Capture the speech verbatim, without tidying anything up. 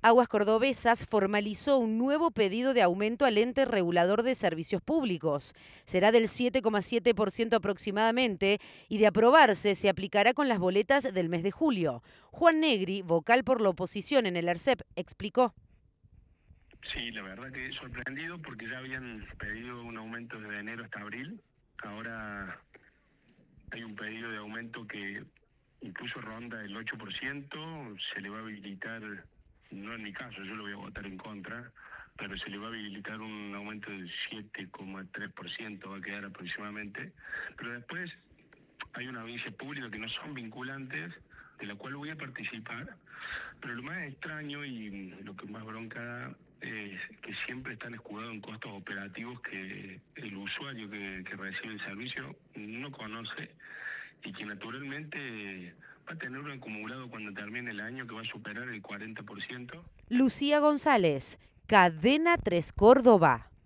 Aguas Cordobesas formalizó un nuevo pedido de aumento al ente regulador de servicios públicos. Será del siete coma siete por ciento aproximadamente y de aprobarse se aplicará con las boletas del mes de julio. Juan Negri, vocal por la oposición en el ARCEP, explicó. Sí, la verdad que sorprendido porque ya habían pedido un aumento desde enero hasta abril. Ahora hay un pedido de aumento que incluso ronda el ocho por ciento, se le va a habilitar, no en mi caso, yo lo voy a votar en contra, pero se le va a habilitar un aumento del siete coma tres por ciento, va a quedar aproximadamente. Pero después hay una audiencia pública que no son vinculantes, de la cual voy a participar, pero lo más extraño y lo que más bronca da es que siempre están escudados en costos operativos que el usuario que, que recibe el servicio no conoce y que naturalmente va a tener un acumulado cuando termine el año que va a superar el cuarenta por ciento. Lucía González, Cadena tres Córdoba.